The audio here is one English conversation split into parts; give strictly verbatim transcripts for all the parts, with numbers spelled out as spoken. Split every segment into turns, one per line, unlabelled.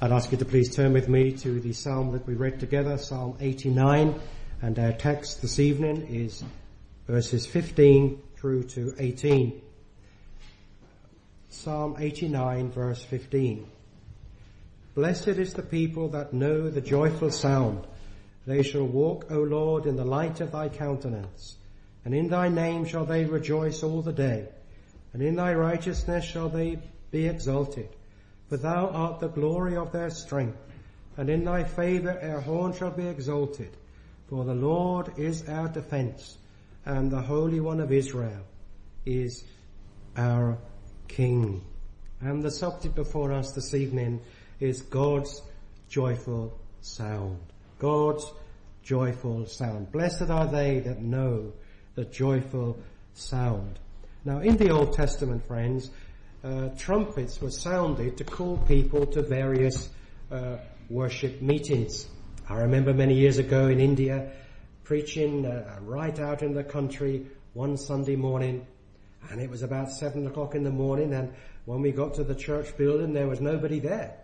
I'd ask you to please turn with me to the psalm that we read together, Psalm eighty-nine, and our text this evening is verses fifteen through to eighteen. Psalm eighty-nine, verse fifteen. Blessed is the people that know the joyful sound. They shall walk, O Lord, in the light of thy countenance, and in thy name shall they rejoice all the day, and in thy righteousness shall they be exalted. For thou art the glory of their strength, and in thy favour our horn shall be exalted. For the Lord is our defence, and the Holy One of Israel is our King. And the subject before us this evening is God's joyful sound. God's joyful sound. Blessed are they that know the joyful sound. Now, in the Old Testament, friends, uh, trumpets were sounded to call people to various uh, worship meetings. I remember many years ago in India preaching uh, right out in the country one Sunday morning, and it was about seven o'clock in the morning, and when we got to the church building there was nobody there.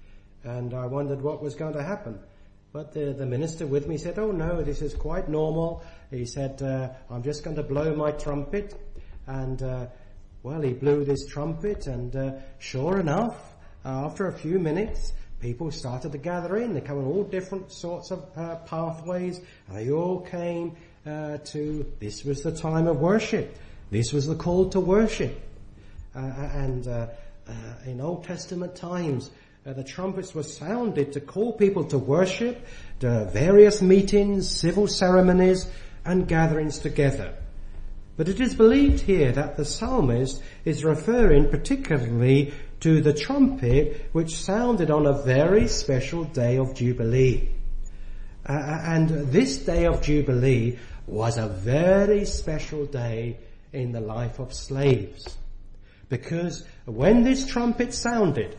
And I wondered what was going to happen. But the, the minister with me said, oh no, this is quite normal. He said, uh, I'm just going to blow my trumpet. And, uh, well, he blew this trumpet, and uh, sure enough, uh, after a few minutes, people started to gather in. They come in all different sorts of uh, pathways, and they all came uh, to, this was the time of worship. This was the call to worship. Uh, and uh, uh, in Old Testament times, uh, the trumpets were sounded to call people to worship, to various meetings, civil ceremonies, and gatherings together. But it is believed here that the psalmist is referring particularly to the trumpet which sounded on a very special day of Jubilee. Uh, and this day of Jubilee was a very special day in the life of slaves. Because when this trumpet sounded,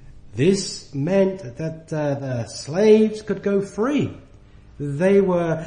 this meant that uh, the slaves could go free. They were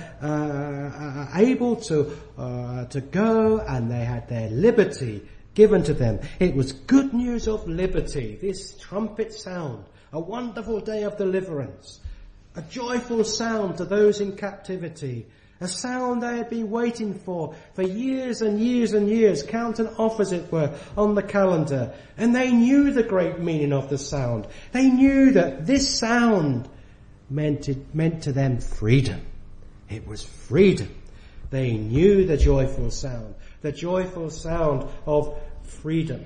uh, able to uh, to go, and they had their liberty given to them. It was good news of liberty, this trumpet sound, a wonderful day of deliverance, a joyful sound to those in captivity, a sound they had been waiting for for years and years and years, counting off as it were on the calendar. And they knew the great meaning of the sound. They knew that this sound meant it meant to them freedom. It was freedom. They knew the joyful sound, the joyful sound of freedom.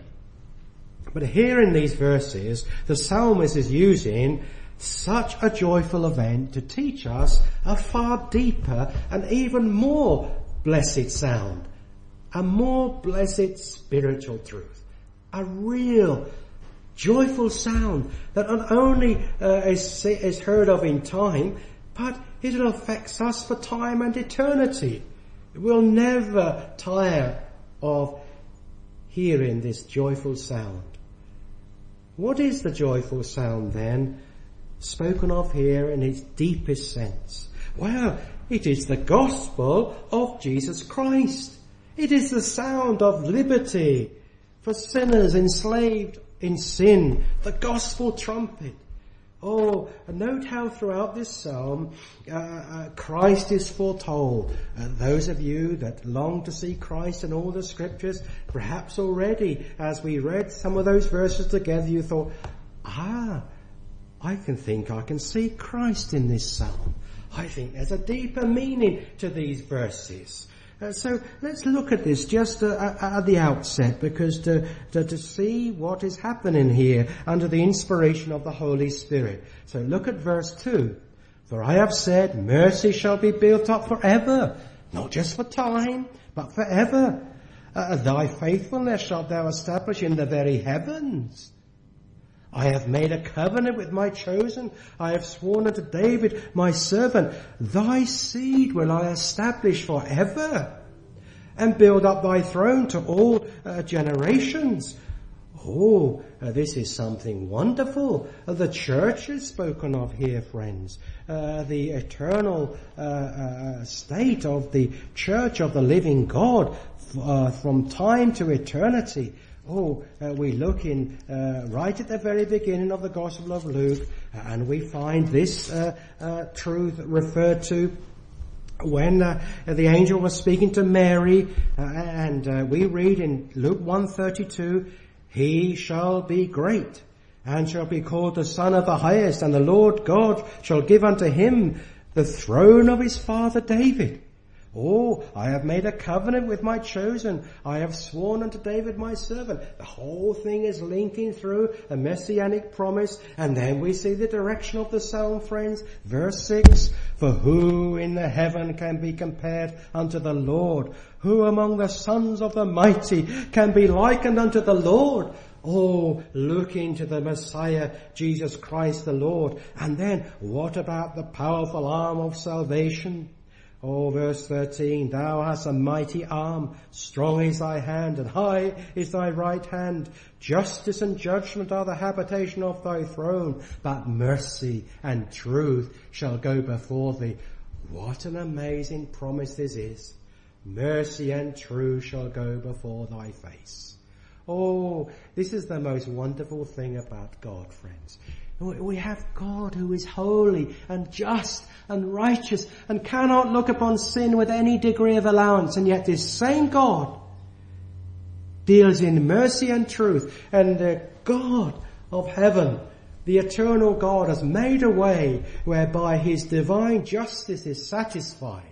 But here in these verses, the psalmist is using such a joyful event to teach us a far deeper and even more blessed sound, a more blessed spiritual truth, a real joyful sound that not only uh, is, is heard of in time, but it affects us for time and eternity. We'll never tire of hearing this joyful sound. What is the joyful sound then, spoken of here in its deepest sense? Well, it is the gospel of Jesus Christ. It is the sound of liberty for sinners enslaved in sin, the gospel trumpet. Oh, note how throughout this psalm uh, uh, Christ is foretold. Uh, those of you that long to see Christ in all the scriptures, perhaps already as we read some of those verses together, you thought, ah, I can think I can see Christ in this psalm. I think there's a deeper meaning to these verses. Uh, so let's look at this just uh, at the outset, because to, to, to see what is happening here under the inspiration of the Holy Spirit. So look at verse two. For I have said, mercy shall be built up forever, not just for time, but forever. Uh, thy faithfulness shalt thou establish in the very heavens. I have made a covenant with my chosen. I have sworn unto David, my servant, thy seed will I establish forever, and build up thy throne to all uh, generations. Oh, uh, this is something wonderful. Uh, the church is spoken of here, friends. Uh, the eternal uh, uh, state of the church of the living God uh, from time to eternity. Oh, uh, we look in uh, right at the very beginning of the Gospel of Luke, and we find this uh, uh, truth referred to when uh, the angel was speaking to Mary, uh, and uh, we read in Luke one thirty-two, "He shall be great, and shall be called the Son of the Highest, and the Lord God shall give unto him the throne of his father David. Oh, I have made a covenant with my chosen. I have sworn unto David my servant." The whole thing is linking through a messianic promise. And then we see the direction of the psalm, friends. Verse six, "For who in the heaven can be compared unto the Lord? Who among the sons of the mighty can be likened unto the Lord?" Oh, look into the Messiah, Jesus Christ the Lord. And then, what about the powerful arm of salvation? Oh, verse thirteen, "Thou hast a mighty arm, strong is thy hand, and high is thy right hand. Justice and judgment are the habitation of thy throne, but mercy and truth shall go before thee." What an amazing promise this is. Mercy and truth shall go before thy face. Oh, this is the most wonderful thing about God, friends. We have God who is holy and just and righteous and cannot look upon sin with any degree of allowance, and yet this same God deals in mercy and truth, and the God of heaven, the eternal God, has made a way whereby his divine justice is satisfied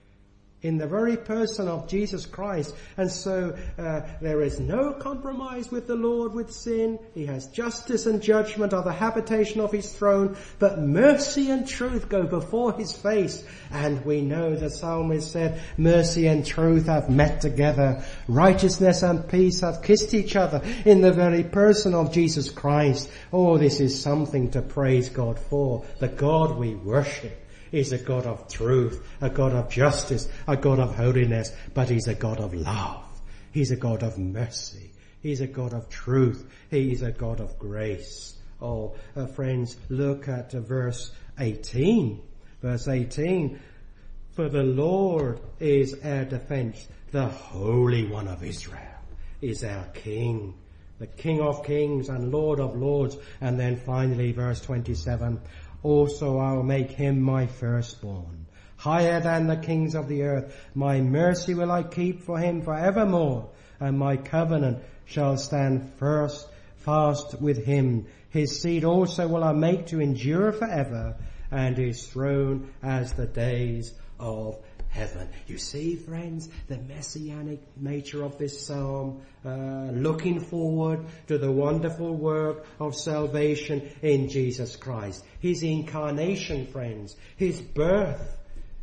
in the very person of Jesus Christ. And so uh, there is no compromise with the Lord with sin. He has justice and judgment are the habitation of his throne, but mercy and truth go before his face. And we know the psalmist said, "Mercy and truth have met together. Righteousness and peace have kissed each other in the very person of Jesus Christ." Oh, this is something to praise God for. The God we worship is a God of truth, a God of justice, a God of holiness, but he's a God of love. He's a God of mercy. He's a God of truth. He is a God of grace. Oh, uh, friends, look at uh, verse eighteen. Verse eighteen, "For the Lord is our defense. The Holy One of Israel is our King." The King of kings and Lord of lords. And then finally, verse twenty-seven, "Also I will make him my firstborn, higher than the kings of the earth. My mercy will I keep for him forevermore, and my covenant shall stand first fast with him. His seed also will I make to endure forever, and his throne as the days of heaven." You see, friends, the messianic nature of this psalm, uh, looking forward to the wonderful work of salvation in Jesus Christ. His incarnation, friends, his birth,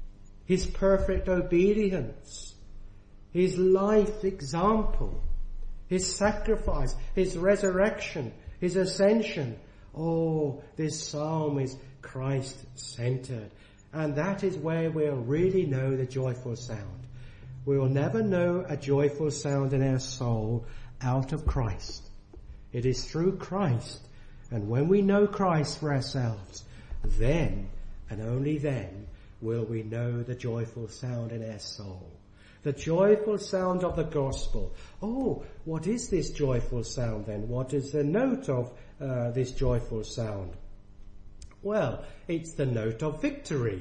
his perfect obedience, his life example, his sacrifice, his resurrection, his ascension. Oh, this psalm is Christ-centered. And that is where we'll really know the joyful sound. We will never know a joyful sound in our soul out of Christ. It is through Christ. And when we know Christ for ourselves, then and only then will we know the joyful sound in our soul. The joyful sound of the gospel. Oh, what is this joyful sound then? What is the note of uh, this joyful sound? Well, it's the note of victory.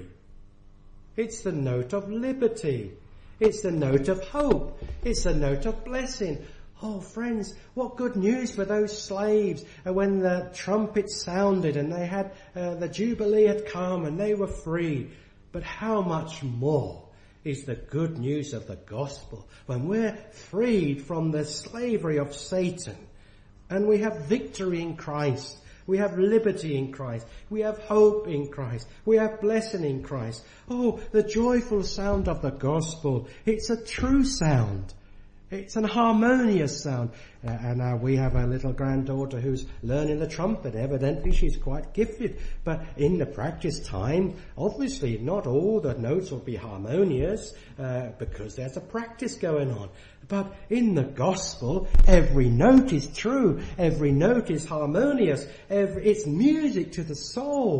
It's the note of liberty. It's the note of hope. It's the note of blessing. Oh, friends, what good news for those slaves when the trumpet sounded and they had, uh, the Jubilee had come and they were free. But how much more is the good news of the gospel when we're freed from the slavery of Satan and we have victory in Christ. We have liberty in Christ. We have hope in Christ. We have blessing in Christ. Oh, the joyful sound of the gospel. It's a true sound. It's an harmonious sound. Uh, and uh, we have a little granddaughter who's learning the trumpet. Evidently she's quite gifted. But in the practice time, obviously not all the notes will be harmonious uh, because there's a practice going on. But in the gospel, every note is true. Every note is harmonious. Every, it's music to the soul.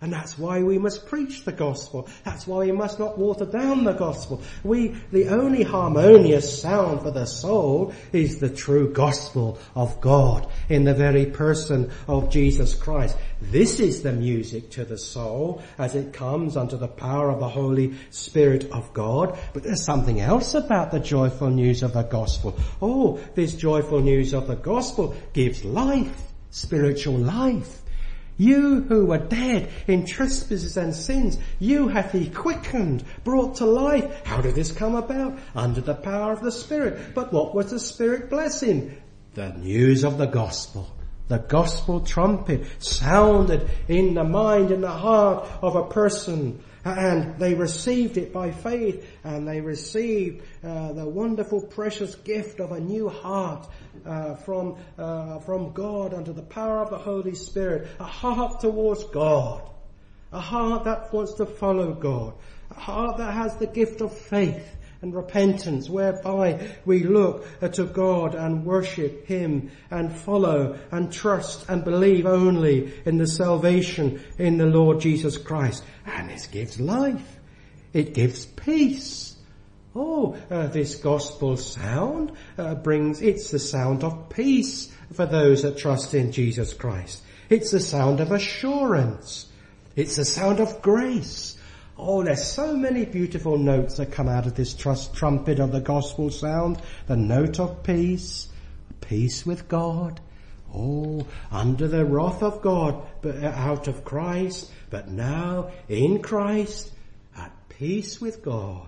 And that's why we must preach the gospel. That's why we must not water down the gospel. We, the only harmonious sound for the soul is the true gospel of God in the very person of Jesus Christ. This is the music to the soul as it comes under the power of the Holy Spirit of God. But there's something else about the joyful news of the gospel. Oh, this joyful news of the gospel gives life, spiritual life. You who were dead in trespasses and sins, you hath he quickened, brought to life. How did this come about? Under the power of the Spirit. But what was the Spirit blessing? The news of the gospel. The gospel trumpet sounded in the mind and the heart of a person, and they received it by faith, and they received uh, the wonderful precious gift of a new heart uh, from uh, from God under the power of the Holy Spirit, a heart towards God, a heart that wants to follow God, a heart that has the gift of faith and repentance, whereby we look to God and worship Him and follow and trust and believe only in the salvation in the Lord Jesus Christ. And it gives life. It gives peace. Oh, uh, this gospel sound uh, brings, it's the sound of peace for those that trust in Jesus Christ. It's the sound of assurance. It's the sound of grace. Oh, there's so many beautiful notes that come out of this trust trumpet of the gospel sound. The note of peace, peace with God. Oh, under the wrath of God, but out of Christ, but now in Christ, at peace with God.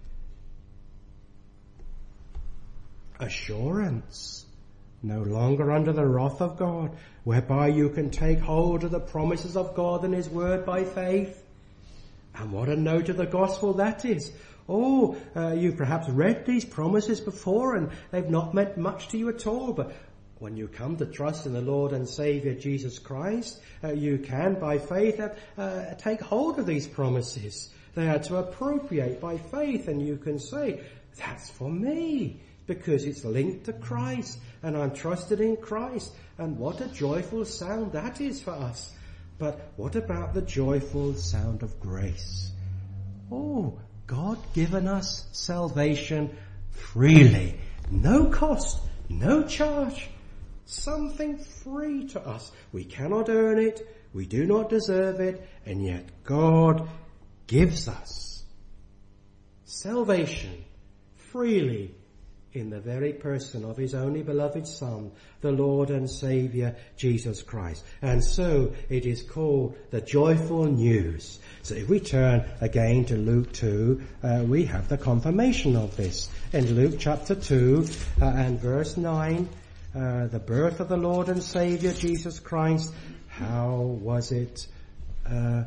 Assurance, no longer under the wrath of God, whereby you can take hold of the promises of God and His word by faith. And what a note of the gospel that is. Oh, uh, you've perhaps read these promises before and they've not meant much to you at all. But when you come to trust in the Lord and Saviour Jesus Christ, uh, you can, by faith, uh, take hold of these promises. They are to appropriate by faith, and you can say, that's for me, because it's linked to Christ, and I'm trusted in Christ. And what a joyful sound that is for us. But what about the joyful sound of grace? Oh, God given us salvation freely. No cost, no charge. Something free to us. We cannot earn it. We do not deserve it. And yet God gives us salvation freely in the very person of His only beloved Son, the Lord and Saviour, Jesus Christ. And so it is called the joyful news. So if we turn again to Luke two, uh, we have the confirmation of this. In Luke chapter two uh, and verse nine, uh, the birth of the Lord and Saviour, Jesus Christ, how was it uh,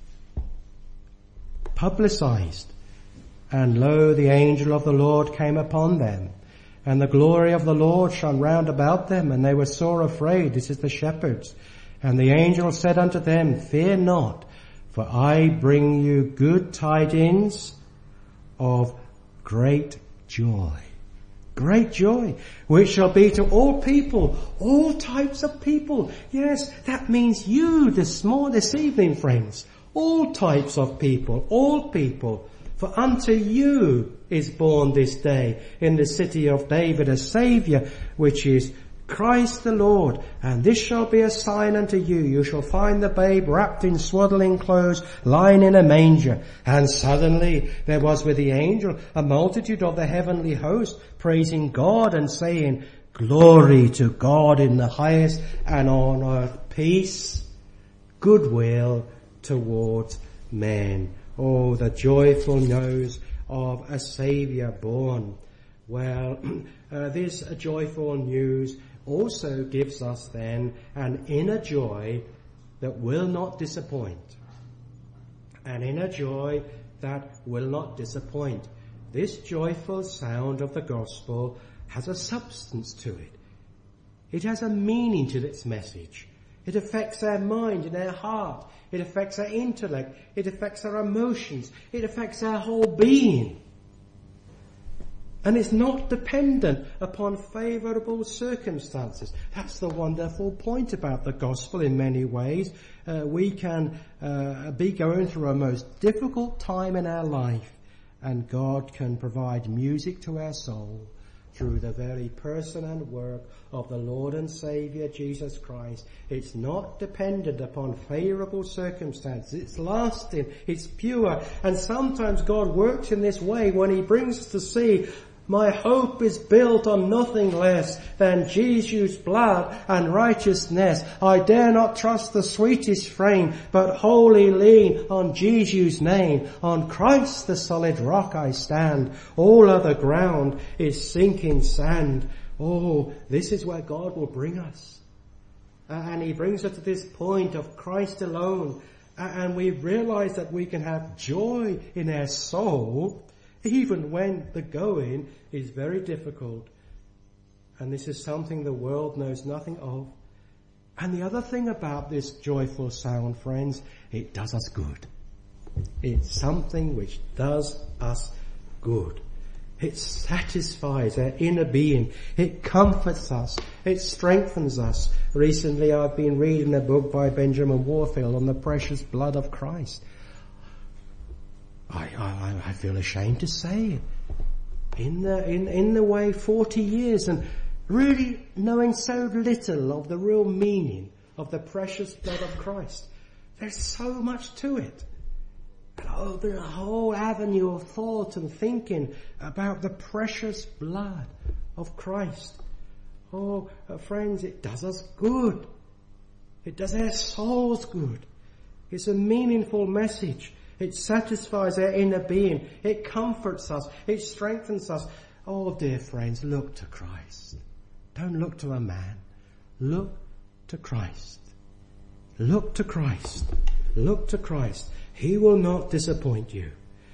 publicized? And lo, the angel of the Lord came upon them, and the glory of the Lord shone round about them, and they were sore afraid. This is the shepherds. And the angel said unto them, fear not, for I bring you good tidings of great joy. Great joy, which shall be to all people, all types of people. Yes, that means you this morning, this evening, friends. All types of people, all people. For unto you is born this day in the city of David a Saviour, which is Christ the Lord. And this shall be a sign unto you. You shall find the babe wrapped in swaddling clothes, lying in a manger. And suddenly there was with the angel a multitude of the heavenly host, praising God and saying, glory to God in the highest, and on earth peace, goodwill towards men. Oh, the joyful news of a Saviour born. Well, uh, this uh, joyful news also gives us then an inner joy that will not disappoint. An inner joy that will not disappoint. This joyful sound of the gospel has a substance to it. It has a meaning to its message. It affects our mind and our heart. It affects our intellect. It affects our emotions. It affects our whole being. And it's not dependent upon favourable circumstances. That's the wonderful point about the gospel in many ways. Uh, we can uh, be going through a most difficult time in our life, and God can provide music to our soul through the very person and work of the Lord and Saviour Jesus Christ. It's not dependent upon favourable circumstances. It's lasting, it's pure, and sometimes God works in this way when he brings us to see, my hope is built on nothing less than Jesus' blood and righteousness. I dare not trust the sweetest frame, but wholly lean on Jesus' name. On Christ the solid rock I stand. All other ground is sinking sand. Oh, this is where God will bring us. And he brings us to this point of Christ alone. And we realize that we can have joy in our soul even when the going is very difficult. And this is something the world knows nothing of. And the other thing about this joyful sound, friends, it does us good. It's something which does us good. It satisfies our inner being. It comforts us. It strengthens us. Recently I've been reading a book by Benjamin Warfield on the precious blood of Christ. I, I, I feel ashamed to say it. In the, in, in the way forty years and really knowing so little of the real meaning of the precious blood of Christ. There's so much to it. And oh, there's a whole avenue of thought and thinking about the precious blood of Christ. Oh, uh, friends, it does us good. It does our souls good. It's a meaningful message. It satisfies our inner being. It comforts us. It strengthens us. Oh, dear friends, look to Christ. Don't look to a man. Look to Christ. Look to Christ. Look to Christ. He will not disappoint you.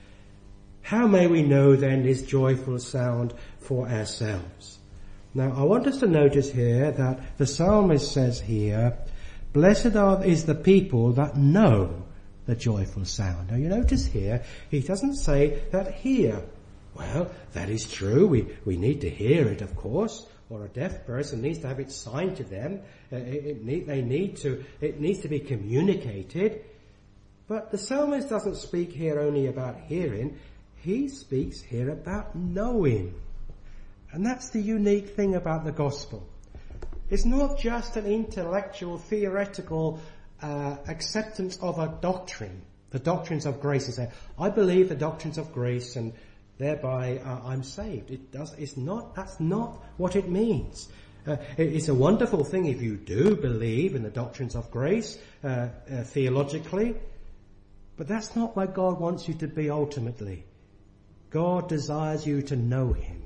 How may we know then this joyful sound for ourselves? Now, I want us to notice here that the psalmist says here, blessed are is the people that know the joyful sound. Now you notice here, he doesn't say that hear. Well, that is true. We, we need to hear it, of course, or a deaf person needs to have it signed to them. Uh, it, it need, they need to, it needs to be communicated. But the psalmist doesn't speak here only about hearing. He speaks here about knowing. And that's the unique thing about the gospel. It's not just an intellectual, theoretical uh, acceptance of a doctrine, the doctrines of grace. And say, I believe the doctrines of grace and thereby uh, I'm saved. It does. It's not. That's not what it means. Uh, it, it's a wonderful thing if you do believe in the doctrines of grace uh, uh, theologically, but that's not where God wants you to be ultimately. God desires you to know Him.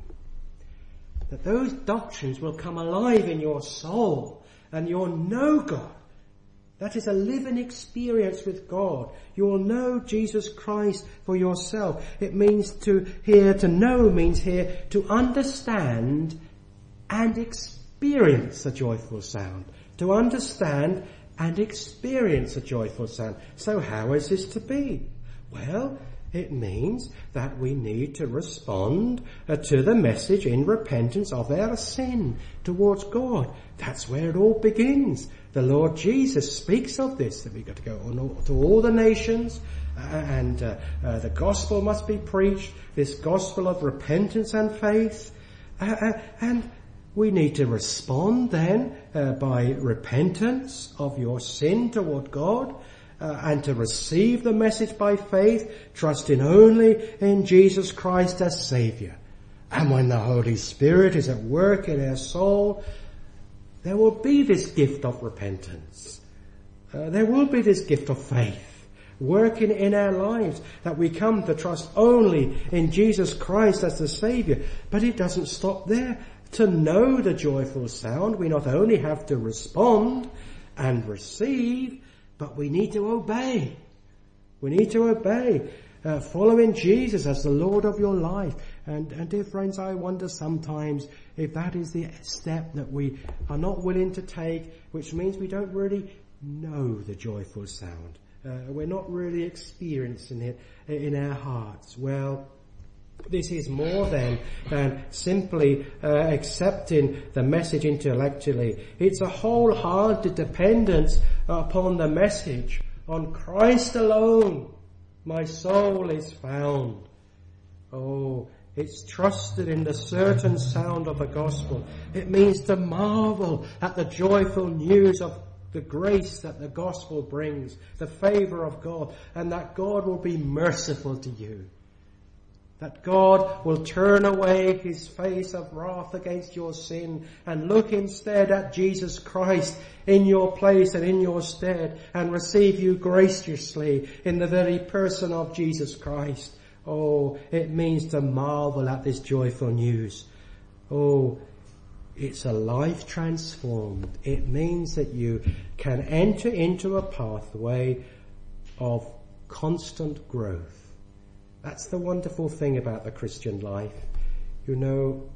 That those doctrines will come alive in your soul and you'll know God. That is a living experience with God. You will know Jesus Christ for yourself. It means to here, to know means here to understand and experience a joyful sound. To understand and experience a joyful sound. So how is this to be? Well, it means that we need to respond uh, to the message in repentance of our sin towards God. That's where it all begins. The Lord Jesus speaks of this, that we've got to go on all, to all the nations, uh, and uh, uh, the gospel must be preached, this gospel of repentance and faith. Uh, uh, and we need to respond then uh, by repentance of your sin toward God, uh, and to receive the message by faith, trusting only in Jesus Christ as Saviour. And when the Holy Spirit is at work in our soul, there will be this gift of repentance. Uh, there will be this gift of faith working in our lives, that we come to trust only in Jesus Christ as the Saviour. But it doesn't stop there. To know the joyful sound, we not only have to respond and receive, but we need to obey. We need to obey, uh, following Jesus as the Lord of your life. And, and dear friends, I wonder sometimes if that is the step that we are not willing to take, which means we don't really know the joyful sound. Uh, we're not really experiencing it in our hearts. Well, This is more than, than simply uh, accepting the message intellectually. It's a wholehearted dependence upon the message. On Christ alone, my soul is found. Oh, it's trusted in the certain sound of the gospel. It means to marvel at the joyful news of the grace that the gospel brings, the favour of God, and that God will be merciful to you. That God will turn away his face of wrath against your sin and look instead at Jesus Christ in your place and in your stead and receive you graciously in the very person of Jesus Christ. Oh, it means to marvel at this joyful news. Oh, it's a life transformed. It means that you can enter into a pathway of constant growth. That's the wonderful thing about the Christian life. You know,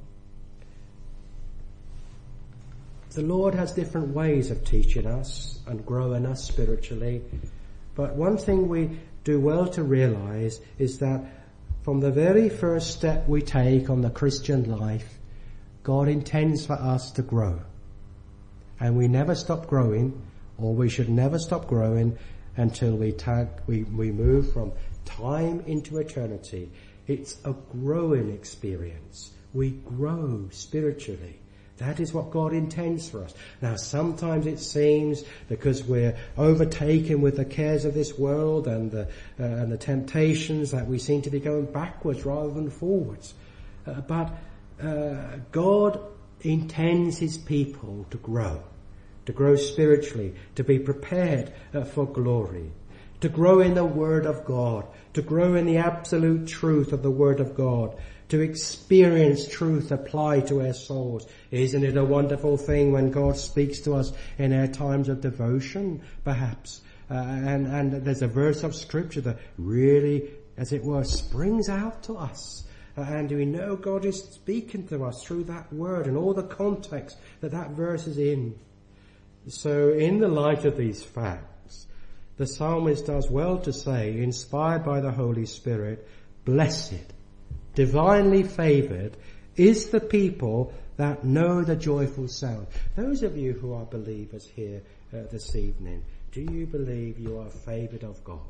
the Lord has different ways of teaching us and growing us spiritually. But one thing we do well to realize is that from the very first step we take on the Christian life, God intends for us to grow. And we never stop growing, or we should never stop growing until we tag, we, we move from time into eternity. It's a growing experience. We grow spiritually. That is what God intends for us. Now, sometimes it seems because we're overtaken with the cares of this world and the, uh, and the temptations that we seem to be going backwards rather than forwards. Uh, but uh, God intends his people to grow, to grow spiritually, to be prepared uh, for glory, to grow in the Word of God, to grow in the absolute truth of the Word of God, to experience truth applied to our souls. Isn't it a wonderful thing when God speaks to us in our times of devotion, perhaps? Uh, and, and there's a verse of Scripture that really, as it were, springs out to us. Uh, and we know God is speaking to us through that word and all the context that that verse is in. So in the light of these facts, the psalmist does well to say, inspired by the Holy Spirit, blessed, divinely favoured is the people that know the joyful sound. Those of you who are believers here uh, this evening, do you believe you are favoured of God?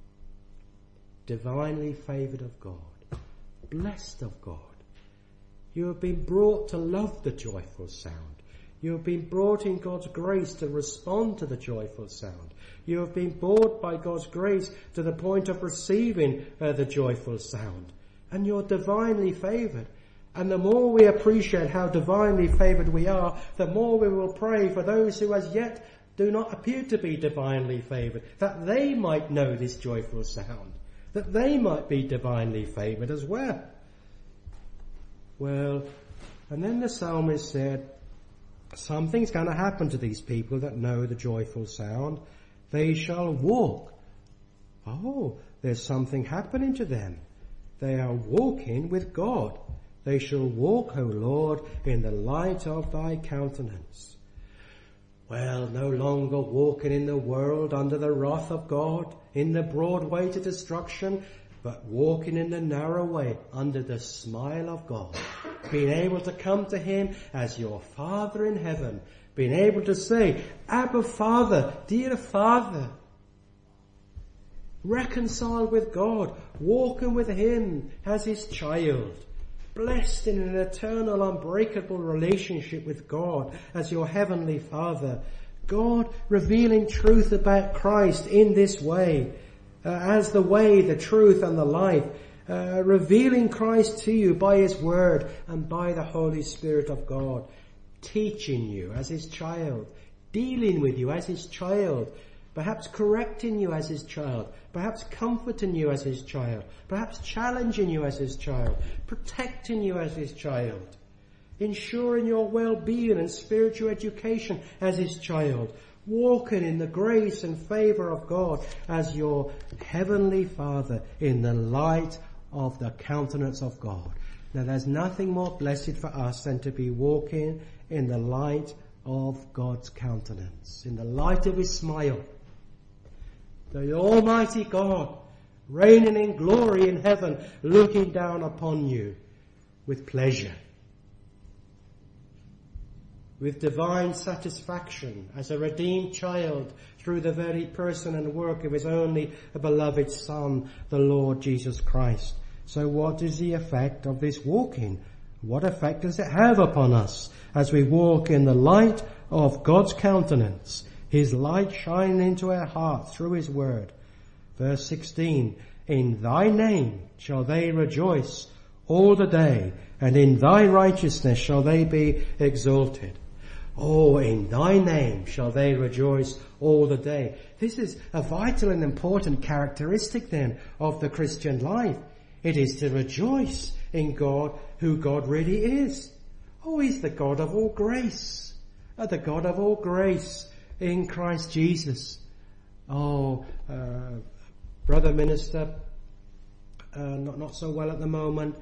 Divinely favoured of God. Blessed of God. You have been brought to love the joyful sound. You have been brought in God's grace to respond to the joyful sound. You have been brought by God's grace to the point of receiving uh, the joyful sound. And you're divinely favoured. And the more we appreciate how divinely favoured we are, the more we will pray for those who as yet do not appear to be divinely favoured, that they might know this joyful sound, that they might be divinely favoured as well. Well, and then the psalmist said, something's going to happen to these people that know the joyful sound. They shall walk. Oh, there's something happening to them. They are walking with God. They shall walk, O Lord, in the light of thy countenance. Well, no longer walking in the world under the wrath of God, in the broad way to destruction, but walking in the narrow way under the smile of God. Being able to come to him as your Father in heaven. Being able to say, Abba Father, dear Father. Reconciled with God, walking with him as his child. Blessed in an eternal, unbreakable relationship with God as your heavenly Father. God revealing truth about Christ in this way, uh, as the way, the truth and the life. Uh, revealing Christ to you by his word and by the Holy Spirit of God. Teaching you as his child. Dealing with you as his child. Perhaps correcting you as his child. Perhaps comforting you as his child. Perhaps challenging you as his child. Protecting you as his child. Ensuring your well-being and spiritual education as his child. Walking in the grace and favour of God as your heavenly Father in the light of the countenance of God. Now there's nothing more blessed for us than to be walking in the light of God's countenance. In the light of his smile. The Almighty God reigning in glory in heaven, looking down upon you with pleasure, with divine satisfaction as a redeemed child through the very person and work of his only beloved Son, the Lord Jesus Christ. So what is the effect of this walking? What effect does it have upon us as we walk in the light of God's countenance, his light shining into our hearts through his word? Verse sixteen, in thy name shall they rejoice all the day, and in thy righteousness shall they be exalted. Oh, in thy name shall they rejoice all the day. This is a vital and important characteristic then of the Christian life. It is to rejoice in God, who God really is. Oh, he's the God of all grace. Uh, the God of all grace in Christ Jesus. Oh, uh, brother minister, uh, not, not so well at the moment,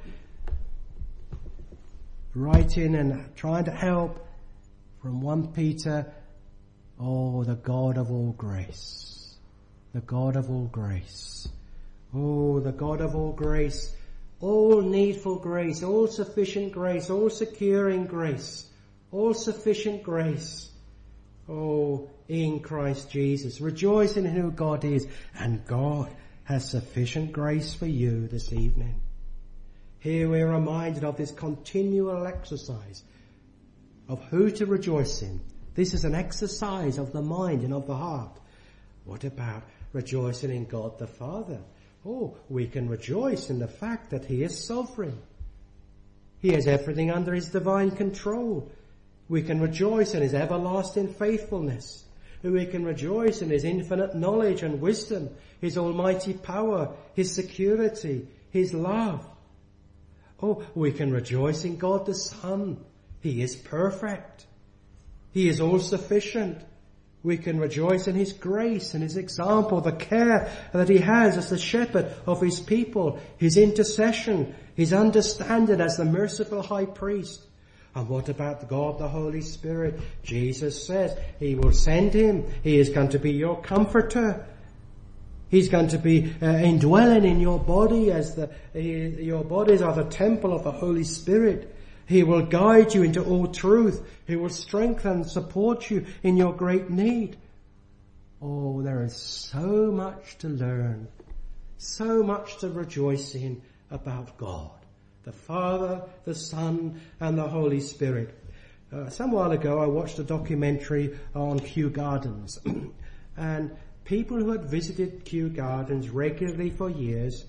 writing and trying to help from First Peter. Oh, the God of all grace. The God of all grace. Oh, the God of all grace. All needful grace, all sufficient grace, all securing grace, all sufficient grace. Oh, in Christ Jesus. Rejoice in who God is, and God has sufficient grace for you this evening. Here we are reminded of this continual exercise of who to rejoice in. This is an exercise of the mind and of the heart. What about rejoicing in God the Father? Oh, we can rejoice in the fact that he is sovereign. He has everything under his divine control. We can rejoice in his everlasting faithfulness. We can rejoice in his infinite knowledge and wisdom, his almighty power, his security, his love. Oh, we can rejoice in God the Son. He is perfect. He is all sufficient. We can rejoice in his grace and his example, the care that he has as the shepherd of his people, his intercession, his understanding as the merciful high priest. And what about God the Holy Spirit? Jesus says he will send him. He is going to be your comforter. He's going to be uh, indwelling in your body as the uh, your bodies are the temple of the Holy Spirit. He will guide you into all truth. He will strengthen and support you in your great need. Oh, there is so much to learn, so much to rejoice in about God, the Father, the Son, and the Holy Spirit. Uh, some while ago I watched a documentary on Kew Gardens and people who had visited Kew Gardens regularly for years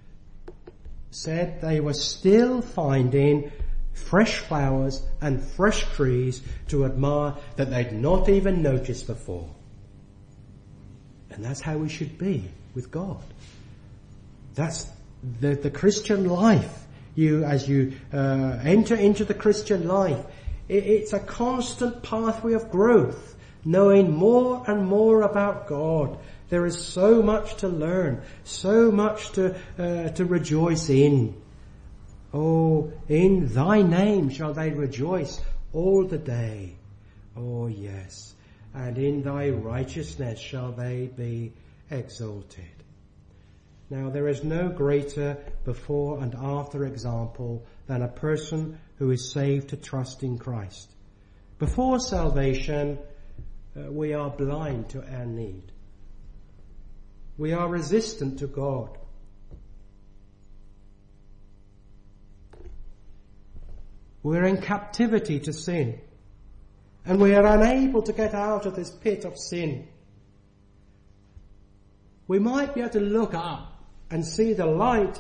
said they were still finding fresh flowers and fresh trees to admire that they'd not even noticed before. And that's how we should be with God. That's the, the Christian life. You, as you uh, enter into the Christian life, it, it's a constant pathway of growth, knowing more and more about God. There is so much to learn, so much to uh, to rejoice in. Oh, in thy name shall they rejoice all the day. Oh, yes. And in thy righteousness shall they be exalted. Now, there is no greater before and after example than a person who is saved to trust in Christ. Before salvation, uh, we are blind to our need. We are resistant to God. We're in captivity to sin. And we are unable to get out of this pit of sin. We might be able to look up and see the light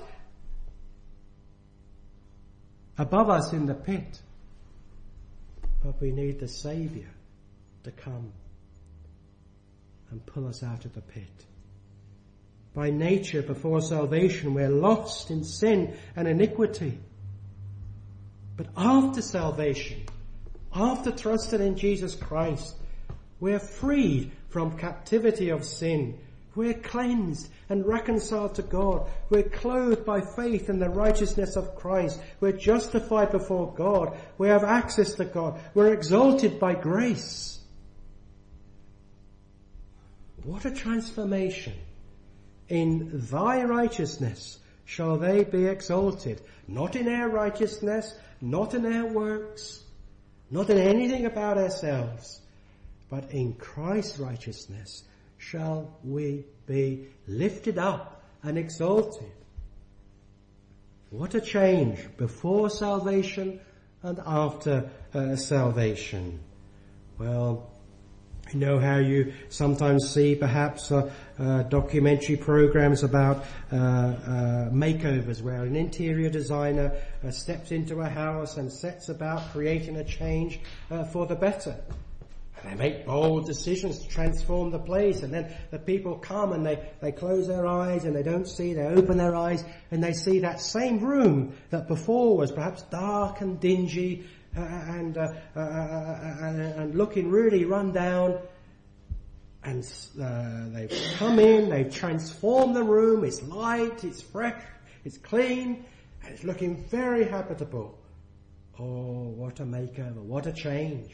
above us in the pit. But we need the Saviour to come and pull us out of the pit. By nature, before salvation, we're lost in sin and iniquity. But after salvation, after trusting in Jesus Christ, we're freed from captivity of sin. We're cleansed and reconciled to God. We're clothed by faith in the righteousness of Christ. We're justified before God. We have access to God. We're exalted by grace. What a transformation. In thy righteousness shall they be exalted. Not in our righteousness, not in our works, not in anything about ourselves, but in Christ's righteousness shall we be lifted up and exalted. What a change before salvation and after uh, salvation. Well, you know how you sometimes see perhaps uh, uh, documentary programs about uh, uh, makeovers where an interior designer uh, steps into a house and sets about creating a change uh, for the better. They make bold decisions to transform the place, and then the people come and they, they close their eyes and they don't see, they open their eyes and they see that same room that before was perhaps dark and dingy uh, and, uh, uh, uh, and, and looking really run down. And uh, they've come in, they've transformed the room, it's light, it's fresh, it's clean, and it's looking very habitable. Oh, what a makeover, what a change.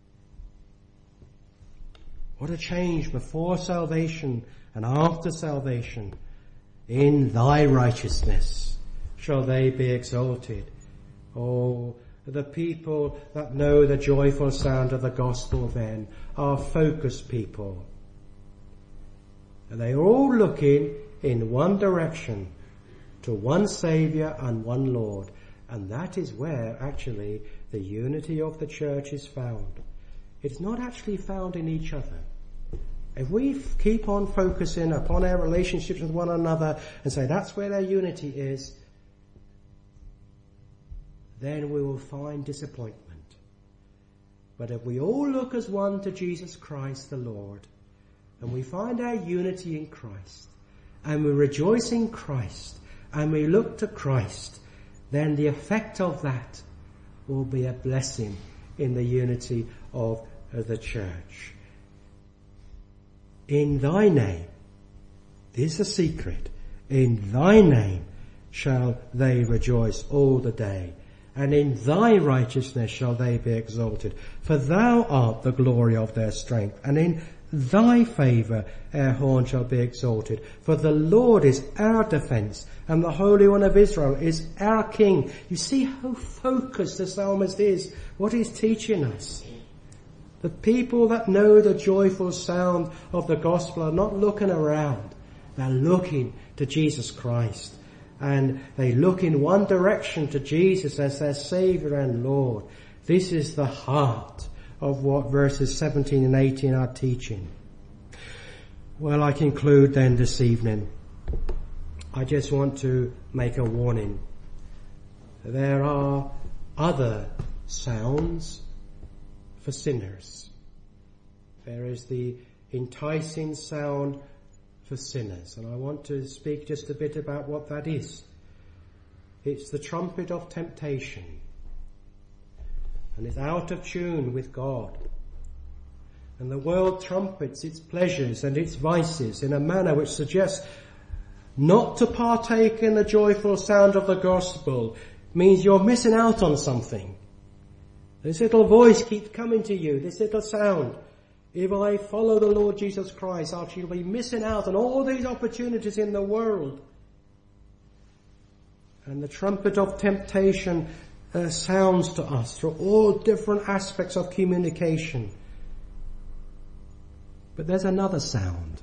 What a change before salvation and after salvation. In thy righteousness shall they be exalted. Oh, the people that know the joyful sound of the gospel then are focused people. And they are all looking in one direction, to one Saviour and one Lord. And that is where actually the unity of the church is found. It's not actually found in each other. If we f- keep on focusing upon our relationships with one another and say that's where our unity is, then we will find disappointment. But if we all look as one to Jesus Christ the Lord, and we find our unity in Christ, and we rejoice in Christ, and we look to Christ, then the effect of that will be a blessing in the unity of the church. In thy name, this is a secret, in thy name shall they rejoice all the day, and in thy righteousness shall they be exalted. For thou art the glory of their strength, and in thy favour our horn shall be exalted. For the Lord is our defence, and the Holy One of Israel is our King. You see how focused the psalmist is, what he's teaching us. The people that know the joyful sound of the gospel are not looking around. They're looking to Jesus Christ. And they look in one direction to Jesus as their Saviour and Lord. This is the heart of what verses seventeen and eighteen are teaching. Well, I conclude then this evening. I just want to make a warning. There are other sounds for sinners. There is the enticing sound for sinners, and I want to speak just a bit about what that is. It's the trumpet of temptation, and it's out of tune with God. And the world trumpets its pleasures and its vices in a manner which suggests not to partake in the joyful sound of the gospel means you're missing out on something. This little voice keeps coming to you, this little sound. If I follow the Lord Jesus Christ, I shall be missing out on all these opportunities in the world. And the trumpet of temptation uh, sounds to us through all different aspects of communication. But there's another sound.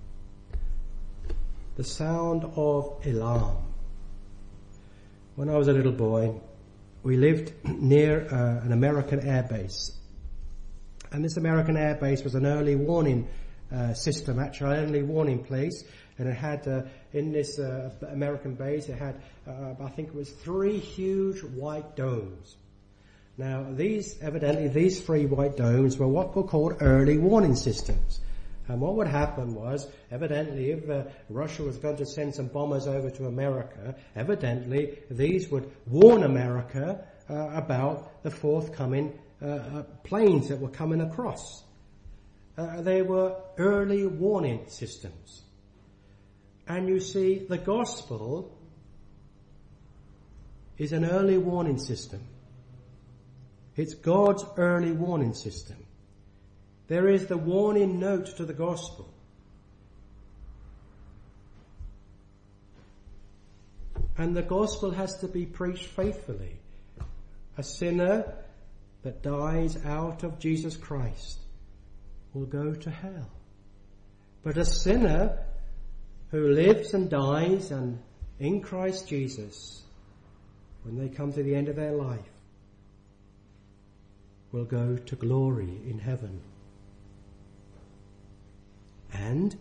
The sound of alarm. When I was a little boy, we lived near uh, an American air base. And this American air base was an early warning uh, system, actually an early warning place. And it had, uh, in this uh, American base, it had, uh, I think it was three huge white domes. Now, these, evidently, these three white domes were what were called early warning systems. And what would happen was, evidently, if uh, Russia was going to send some bombers over to America, evidently, these would warn America uh, about the forthcoming uh, uh, planes that were coming across. Uh, they were early warning systems. And you see, the gospel is an early warning system. It's God's early warning system. There is the warning note to the gospel. And the gospel has to be preached faithfully. A sinner that dies out of Jesus Christ will go to hell. But a sinner who lives and dies and in Christ Jesus, when they come to the end of their life, will go to glory in heaven. And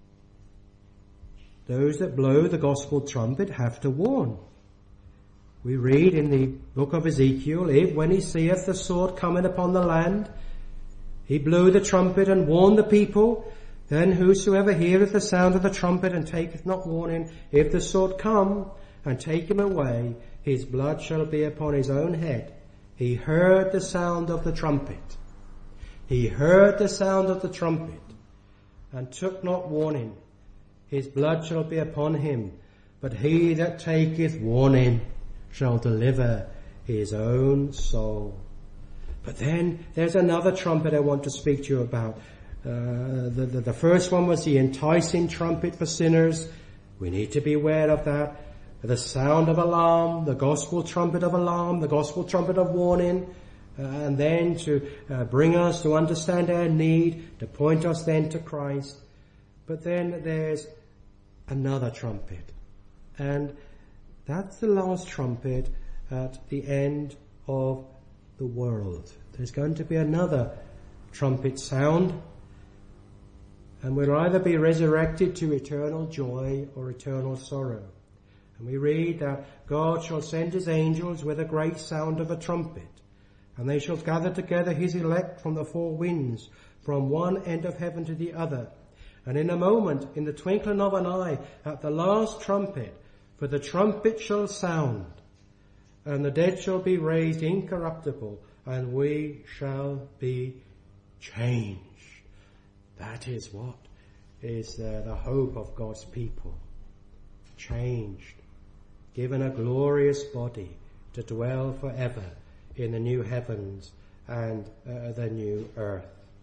those that blow the gospel trumpet have to warn. We read in the book of Ezekiel, if when he seeth the sword coming upon the land, he blew the trumpet and warned the people, then whosoever heareth the sound of the trumpet and taketh not warning, if the sword come and take him away, his blood shall be upon his own head. He heard the sound of the trumpet. He heard the sound of the trumpet and took not warning. His blood shall be upon him, but he that taketh warning shall deliver his own soul. But then there's another trumpet I want to speak to you about. Uh, the, the, the first one was the enticing trumpet for sinners. We need to be aware of that. The sound of alarm, the gospel trumpet of alarm, the gospel trumpet of warning, uh, and then to uh, bring us to understand our need, to point us then to Christ. But then there's another trumpet. And that's the last trumpet at the end of the world. There's going to be another trumpet sound, and we'll either be resurrected to eternal joy or eternal sorrow. And we read that God shall send his angels with a great sound of a trumpet, and they shall gather together his elect from the four winds, from one end of heaven to the other. And in a moment, in the twinkling of an eye, at the last trumpet, for the trumpet shall sound, and the dead shall be raised incorruptible, and we shall be changed. That is what is the, the hope of God's people. Changed. Given a glorious body to dwell forever in the new heavens and uh, the new earth.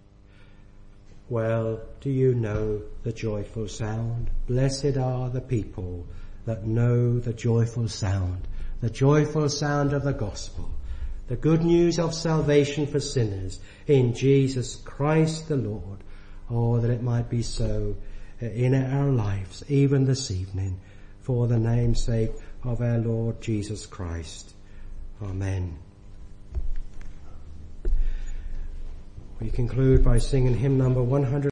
Well, do you know the joyful sound? Blessed are the people that know the joyful sound, the joyful sound of the gospel, the good news of salvation for sinners in Jesus Christ the Lord. Oh, that it might be so in our lives, even this evening, for the name's sake of our Lord Jesus Christ. Amen. We conclude by singing hymn number one hundred.